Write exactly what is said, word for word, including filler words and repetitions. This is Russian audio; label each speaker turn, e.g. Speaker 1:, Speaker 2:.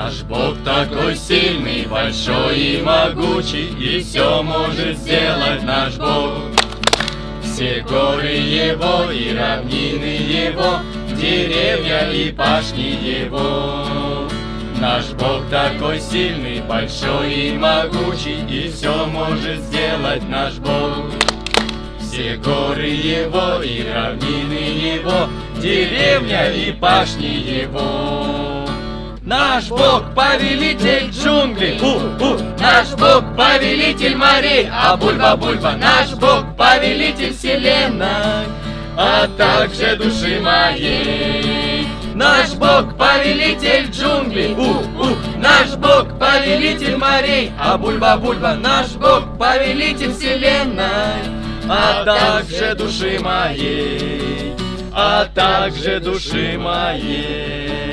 Speaker 1: Наш Бог такой сильный, большой и могучий, и все может сделать наш Бог. Все горы Его и равнины Его, деревья и пашни Его. Наш Бог такой сильный, большой и могучий, и все может сделать наш Бог. Все горы Его и равнины Его, деревья и пашни Его. Наш Бог повелитель джунглей, у-у. Наш Бог повелитель морей, а-бульба-бульба. Наш Бог повелитель вселенной, а также души моей. Наш Бог повелитель джунглей, у-у. Наш Бог повелитель морей, а-бульба-бульба. Наш Бог повелитель вселенной, а также души моей, а также души моей.